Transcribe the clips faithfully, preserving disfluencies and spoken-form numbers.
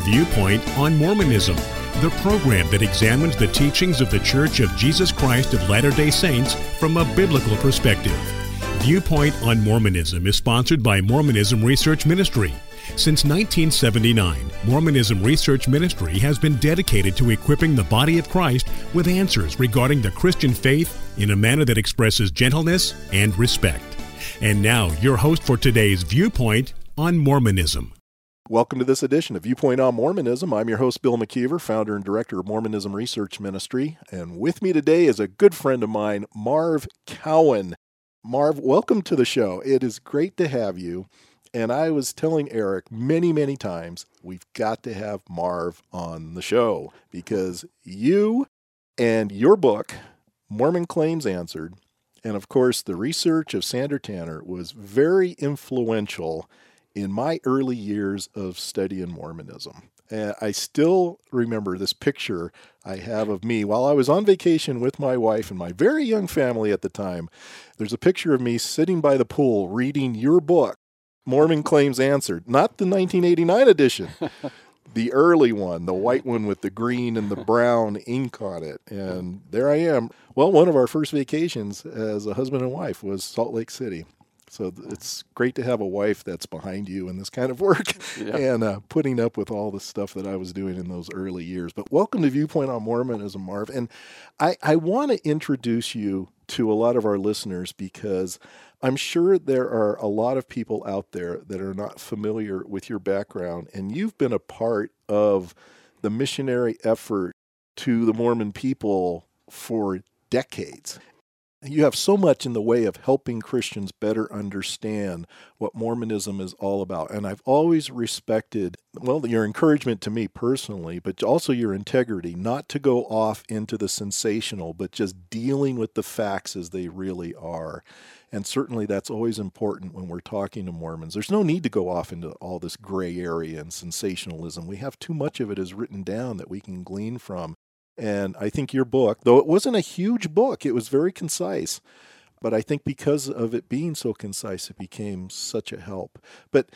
Viewpoint on Mormonism, the program that examines the teachings of the Church of Jesus Christ of Latter-day Saints from a biblical perspective. Viewpoint on Mormonism is sponsored by Mormonism Research Ministry. Since nineteen seventy-nine, Mormonism Research Ministry has been dedicated to equipping the body of Christ with answers regarding the Christian faith in a manner that expresses gentleness and respect. And now, your host for today's Viewpoint on Mormonism. Welcome to this edition of Viewpoint on Mormonism. I'm your host, Bill McKeever, founder and director of Mormonism Research Ministry. And with me today is a good friend of mine, Marv Cowan. Marv, welcome to the show. It is great to have you. And I was telling Eric many, many times, we've got to have Marv on the show because you and your book, Mormon Claims Answered, and of course the research of Sandra Tanner was very influential in my early years of studying Mormonism. And I still remember this picture I have of me while I was on vacation with my wife and my very young family at the time. There's a picture of me sitting by the pool reading your book, Mormon Claims Answered, not the nineteen eighty-nine edition, the early one, the white one with the green and the brown ink on it. And there I am. Well, one of our first vacations as a husband and wife was Salt Lake City. So it's great to have a wife that's behind you in this kind of work yeah. and uh, putting up with all the stuff that I was doing in those early years. But welcome to Viewpoint on Mormonism, Marv. And I, I want to introduce you to a lot of our listeners because I'm sure there are a lot of people out there that are not familiar with your background, and you've been a part of the missionary effort to the Mormon people for decades. You have so much in the way of helping Christians better understand what Mormonism is all about. And I've always respected, well, your encouragement to me personally, but also your integrity, not to go off into the sensational, but just dealing with the facts as they really are. And certainly that's always important when we're talking to Mormons. There's no need to go off into all this gray area and sensationalism. We have too much of it as written down that we can glean from. And I think your book, though it wasn't a huge book, it was very concise. But I think because of it being so concise, it became such a help. But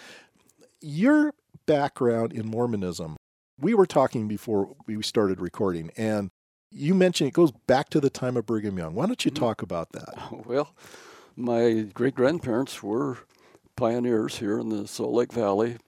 your background in Mormonism, we were talking before we started recording, and you mentioned it goes back to the time of Brigham Young. Why don't you talk about that? Well, my great-grandparents were pioneers here in the Salt Lake Valley,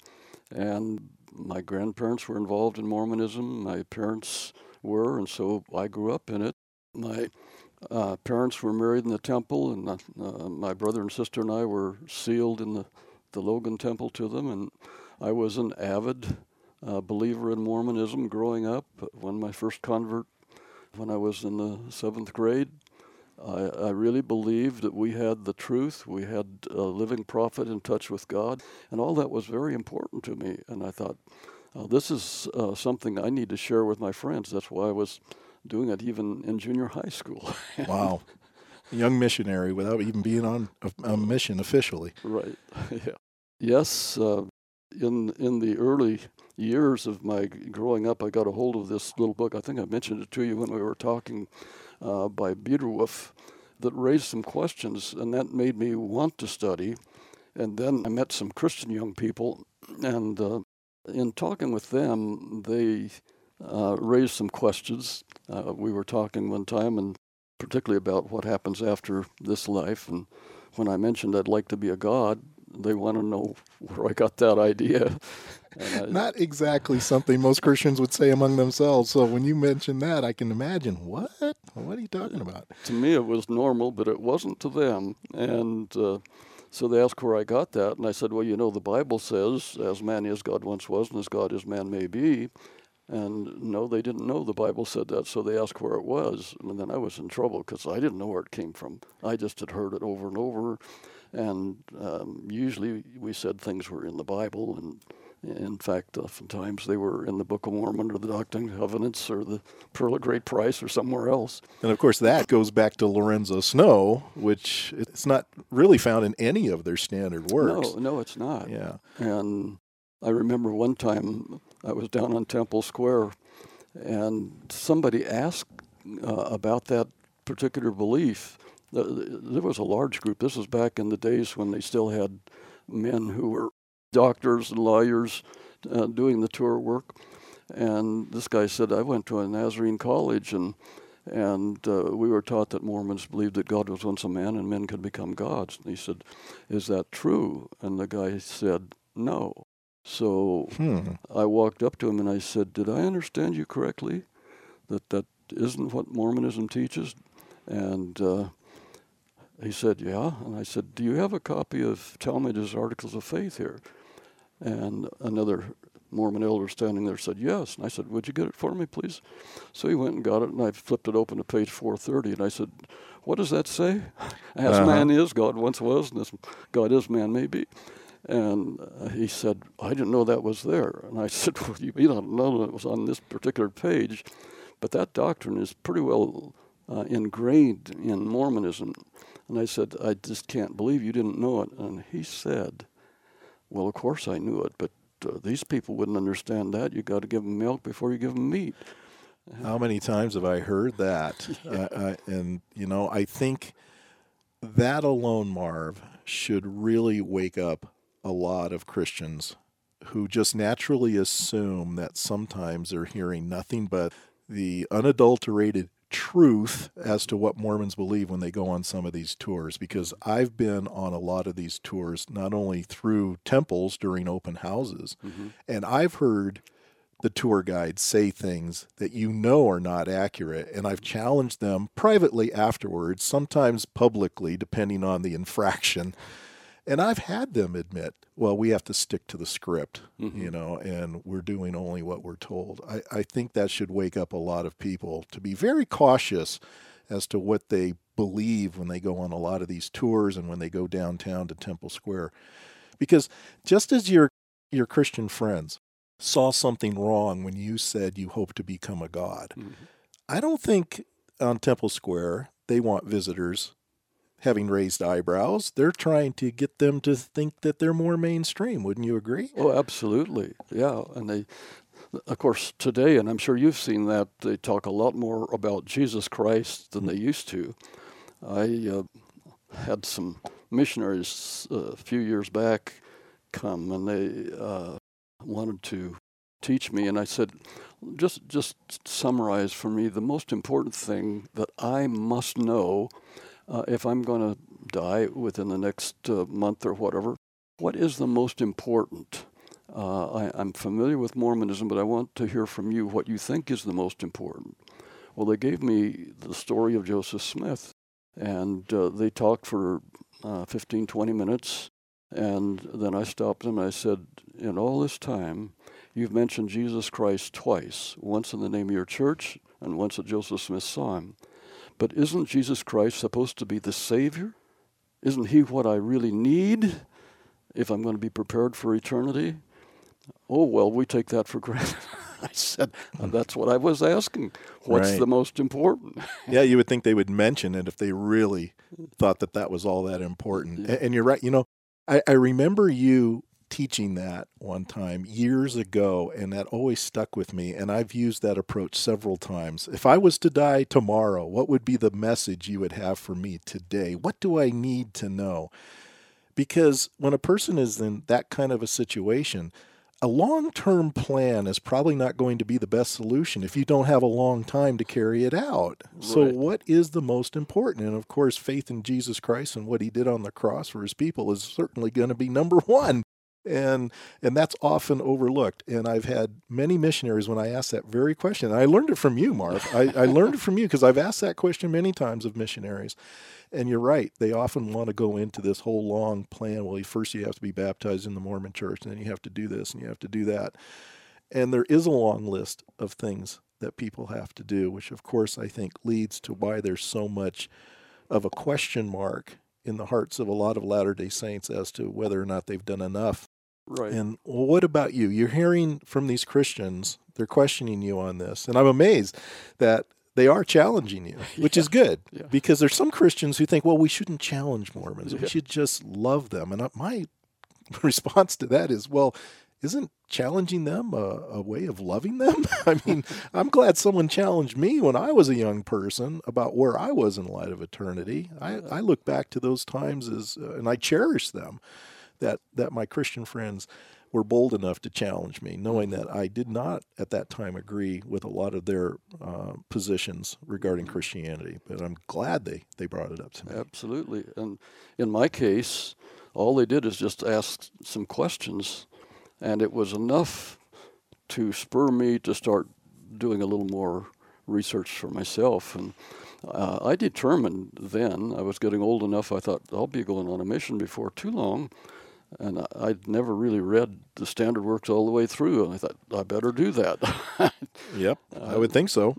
and my grandparents were involved in Mormonism. My parents were, and so I grew up in it. My uh, parents were married in the temple, and uh, my brother and sister and I were sealed in the, the Logan Temple to them, and I was an avid uh, believer in Mormonism growing up. When my first convert, when I was in the seventh grade, I, I really believed that we had the truth, we had a living prophet in touch with God, and all that was very important to me, and I thought, Uh, this is uh, something I need to share with my friends. That's why I was doing it even in junior high school. Wow. Young missionary without even being on a, a mission officially. Right. Yeah. Yes. Uh, in in the early years of my growing up, I got a hold of this little book. I think I mentioned it to you when we were talking uh, by Biederwolf that raised some questions, and that made me want to study. And then I met some Christian young people, and uh, in talking with them, they uh, raised some questions. Uh, we were talking one time, and particularly about what happens after this life. And when I mentioned I'd like to be a god, they want to know where I got that idea. And I, Not exactly something most Christians would say among themselves. So when you mention that, I can imagine, what? What are you talking about? To me, it was normal, but it wasn't to them. And uh, So they asked where I got that, and I said, well, you know, the Bible says, as man is, God once was, and as God is, man may be. And no, they didn't know the Bible said that, so they asked where it was. And then I was in trouble because I didn't know where it came from. I just had heard it over and over. And um, usually we said things were in the Bible, and in fact, oftentimes they were in the Book of Mormon or the Doctrine and Covenants or the Pearl of Great Price or somewhere else. And of course, that goes back to Lorenzo Snow, which it's not really found in any of their standard works. No, no, it's not. Yeah. And I remember one time I was down on Temple Square, and somebody asked uh, about that particular belief. There was a large group. This was back in the days when they still had men who were doctors and lawyers uh, doing the tour work. And this guy said, I went to a Nazarene college, and and uh, we were taught that Mormons believed that God was once a man and men could become gods. And he said, is that true? And the guy said, no. So Hmm. I walked up to him and I said, did I understand you correctly? That that isn't what Mormonism teaches? And uh, he said, yeah. And I said, do you have a copy of Talmud's Articles of Faith here? And another Mormon elder standing there said, yes. And I said, would you get it for me, please? So he went and got it, and I flipped it open to page four thirty, and I said, what does that say? As Uh-huh. man is, God once was, and as God is, man may be. And uh, he said, I didn't know that was there. And I said, well, you, you don't know that it was on this particular page, but that doctrine is pretty well uh, ingrained in Mormonism. And I said, I just can't believe you didn't know it. And he said, well, of course I knew it, but uh, these people wouldn't understand that. You got to give them milk before you give them meat. How many times have I heard that? Yeah. uh, uh, and, you know, I think that alone, Marv, should really wake up a lot of Christians who just naturally assume that sometimes they're hearing nothing but the unadulterated truth as to what Mormons believe when they go on some of these tours. Because I've been on a lot of these tours, not only through temples during open houses, Mm-hmm. and I've heard the tour guides say things that you know are not accurate, and I've challenged them privately afterwards, sometimes publicly, depending on the infraction. And I've had them admit, well, we have to stick to the script, Mm-hmm. you know, and we're doing only what we're told. I, I think that should wake up a lot of people to be very cautious as to what they believe when they go on a lot of these tours and when they go downtown to Temple Square. Because just as your your Christian friends saw something wrong when you said you hope to become a god, Mm-hmm. I don't think on Temple Square they want visitors having raised eyebrows. They're trying to get them to think that they're more mainstream. Wouldn't you agree? Oh, absolutely. Yeah. And they, of course, today, and I'm sure you've seen that, they talk a lot more about Jesus Christ than they used to. I uh, had some missionaries uh, a few years back come, and they uh, wanted to teach me, and I said, just just summarize for me the most important thing that I must know uh, if I'm going to die within the next uh, month or whatever. What is the most important? Uh, I, I'm familiar with Mormonism, but I want to hear from you what you think is the most important. Well, they gave me the story of Joseph Smith, and uh, they talked for uh, fifteen, twenty minutes, and then I stopped them and I said, in all this time, you've mentioned Jesus Christ twice, once in the name of your church and once that Joseph Smith saw him. But isn't Jesus Christ supposed to be the Savior? Isn't he what I really need if I'm going to be prepared for eternity? Oh, well, we take that for granted. I said, that's what I was asking. What's Right. the most important? Yeah, you would think they would mention it if they really thought that that was all that important. Yeah. A- And you're right. You know, I, I remember you teaching that one time years ago, and that always stuck with me. And I've used that approach several times. If I was to die tomorrow, what would be the message you would have for me today? What do I need to know? Because when a person is in that kind of a situation, a long-term plan is probably not going to be the best solution if you don't have a long time to carry it out. So Right. what is the most important? And of course, faith in Jesus Christ and what he did on the cross for his people is certainly going to be number one. And and that's often overlooked. And I've had many missionaries when I ask that very question. And I learned it from you, Marv. I, I learned it from you because I've asked that question many times of missionaries. And you're right. They often want to go into this whole long plan. Well, first you have to be baptized in the Mormon church, and then you have to do this, and you have to do that. And there is a long list of things that people have to do, which, of course, I think leads to why there's so much of a question mark in the hearts of a lot of Latter-day Saints as to whether or not they've done enough. Right. And well, what about you? You're hearing from these Christians, they're questioning you on this. And I'm amazed that they are challenging you, which Yeah. is good, Yeah. because there's some Christians who think, well, we shouldn't challenge Mormons. We Yeah. should just love them. And my response to that is, well, isn't challenging them a, a way of loving them? I mean, I'm glad someone challenged me when I was a young person about where I was in light of eternity. I, I look back to those times as, uh, and I cherish them, that, that my Christian friends were bold enough to challenge me, knowing that I did not at that time agree with a lot of their uh, positions regarding Christianity. But I'm glad they, they brought it up to me. Absolutely. And in my case, all they did is just ask some questions, and it was enough to spur me to start doing a little more research for myself. And uh, I determined then, I was getting old enough, I thought, I'll be going on a mission before too long. And I, I'd never really read the standard works all the way through, and I thought, I better do that. Yep, I would think so.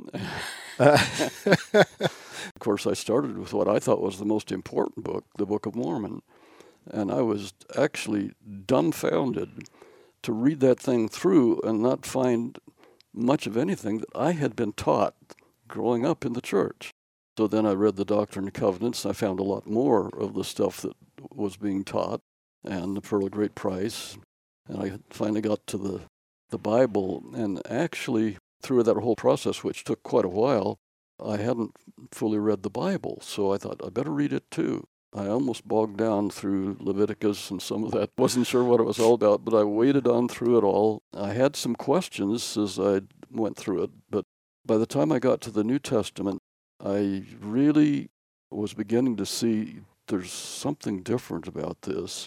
Of course, I started with what I thought was the most important book, the Book of Mormon. And I was actually dumbfounded to read that thing through and not find much of anything that I had been taught growing up in the church. So then I read the Doctrine and Covenants, and I found a lot more of the stuff that was being taught, and the Pearl of Great Price. And I finally got to the, the Bible, and actually, through that whole process, which took quite a while, I hadn't fully read the Bible, so I thought, I better read it too. I almost bogged down through Leviticus and some of that. Wasn't sure what it was all about, but I waded on through it all. I had some questions as I went through it, but by the time I got to the New Testament, I really was beginning to see there's something different about this.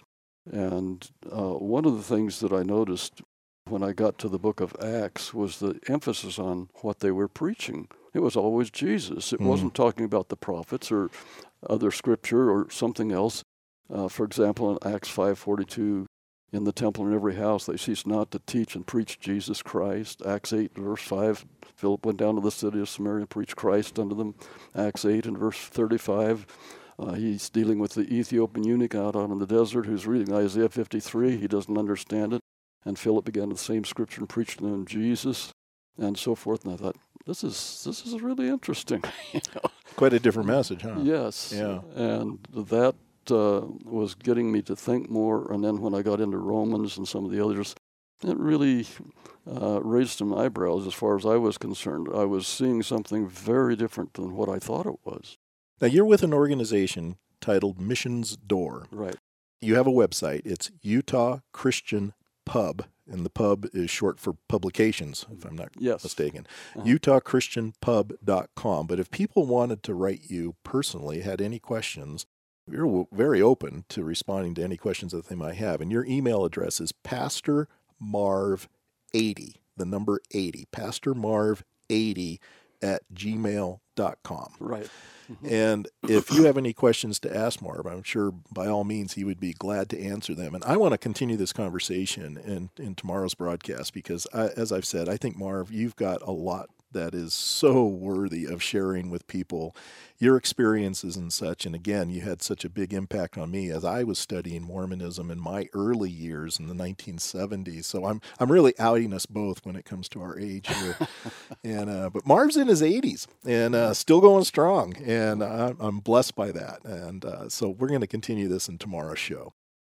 And uh, one of the things that I noticed when I got to the book of Acts was the emphasis on what they were preaching. It was always Jesus. It mm. wasn't talking about the prophets or other scripture or something else. Uh, for example, in Acts five forty-two, in the temple and every house they ceased not to teach and preach Jesus Christ. Acts eight, verse five, Philip went down to the city of Samaria and preached Christ unto them. Acts eight and verse thirty-five, uh, he's dealing with the Ethiopian eunuch out on in the desert who's reading Isaiah fifty-three. He doesn't understand it. And Philip began the same scripture and preached to them Jesus, and so forth. And I thought, this is this is really interesting. you know? Quite a different message, huh? Yes. Yeah. And that uh, was getting me to think more. And then when I got into Romans and some of the others, it really uh, raised some eyebrows as far as I was concerned. I was seeing something very different than what I thought it was. Now, you're with an organization titled Missions Door. Right. You have a website. It's Utah Christian Pub, and the pub is short for publications, if I'm not yes. mistaken. Uh-huh. Utah Christian Pub dot com. But if people wanted to write you personally, had any questions, you're very open to responding to any questions that they might have. And your email address is pastor marv eighty, the number eighty, pastor marv eighty at gmail dot com. Right. And if you have any questions to ask Marv, I'm sure by all means he would be glad to answer them. And I want to continue this conversation in, in tomorrow's broadcast because, I, as I've said, I think, Marv, you've got a lot that is so worthy of sharing with people, your experiences and such. And again, you had such a big impact on me as I was studying Mormonism in my early years in the nineteen seventies. So I'm I'm really outing us both when it comes to our age here. and uh, but Marv's in his eighties and uh, still going strong, and I, I'm blessed by that. And uh, so we're going to continue this in tomorrow's show.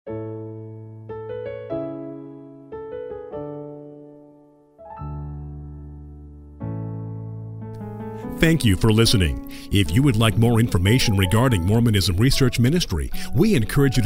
Thank you for listening. If you would like more information regarding Mormonism Research Ministry, we encourage you to